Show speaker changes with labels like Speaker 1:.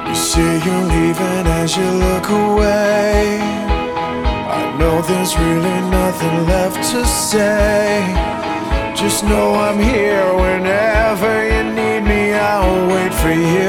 Speaker 1: You say you're leaving as you look away. I know there's really nothing left to say. Just know I'm here whenever you need me. I'll wait for you.